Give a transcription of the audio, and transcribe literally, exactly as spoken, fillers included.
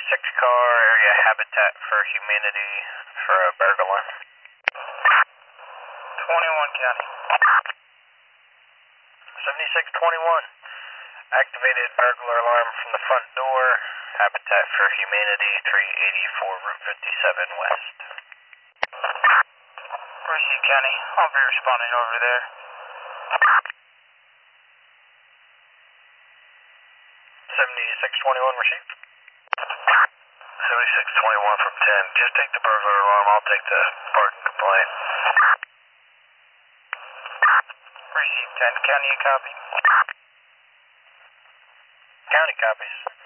six car area Habitat for Humanity for a burglar. twenty-one County. seventy-six twenty-one. Activated burglar alarm from the front door. Habitat for Humanity, three eighty-four Route fifty-seven West. Receive County. I'll be responding over there. seventy-six twenty-one received. seventy-six twenty-one from ten. Just take the burglar alarm. I'll take the parking complaint. Receive ten. County, you copy? County copies.